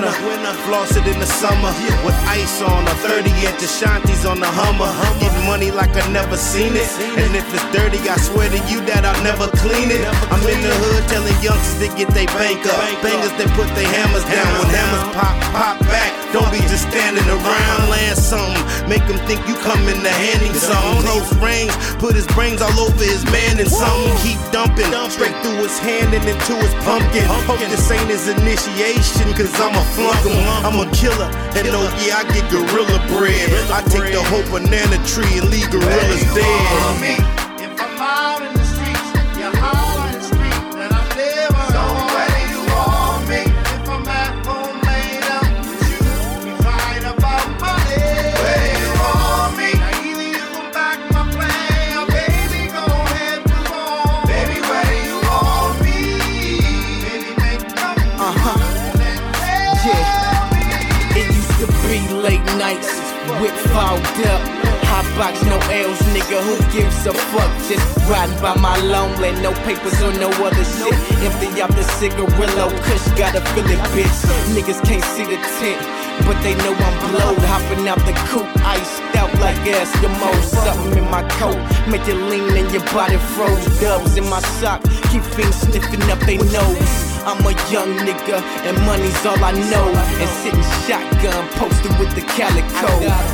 floss it in the summer. With ice on a 30 at the Shanties on the Hummer. Getting money like I never seen it. And if it's dirty, I swear to you that I'll never clean it. I'm in the hood telling youngsters to get they bank up. Bangers that put their hammers down. When hammers pop back. Don't be just standing around. Land something, make them think you coming to handing something. Close range, put his brains all over his man and something. Keep dumping, straight through his hand and into his pumpkin. Hope this ain't his initiation, cause I'ma flunk him. I'm a killer, and oh yeah, I get gorilla bread. I take the whole banana tree and leave gorillas dead. If I'm out in the streets, you're out in the street, then I'm never gone. Where you want me? If I'm at home laid up with you, we fight about money. Where you want me? Now either you come back my play, or baby go ahead move on. Baby, where you want me? Baby, make up and then tell me. It used to be late nights, whip fogged up. Hot box, no L's, nigga, who gives a fuck? Just riding by my lonely, no papers or no other shit. Empty out the cigarillo, kush, gotta fill it, bitch. Niggas can't see the tent, but they know I'm blowed. Hopping out the coupe, iced out like Eskimos. Something in my coat, make you lean and your body froze. Dubs in my sock, keep fiends sniffing up they nose. I'm a young nigga, and money's all I know. And sitting shotgun, posted with the calico.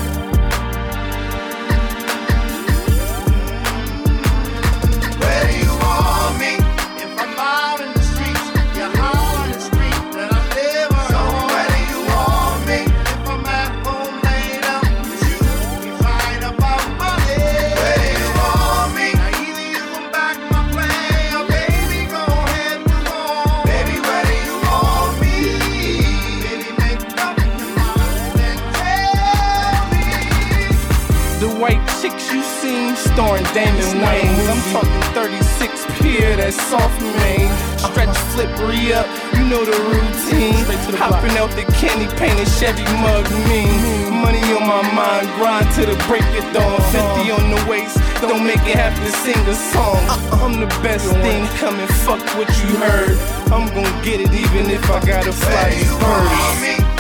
The white chicks you seen starring Damon Wayans. I'm talking 36 Pier, that soft main. Stretch flip, re-up, you know the routine. Hopping out the candy painted Chevy mug mean. Money on my mind, grind to the break of dawn. 50 on the waist, don't make it have to sing a song. I'm the best thing coming, fuck what you heard. I'm gon' get it even if I gotta fly these birds.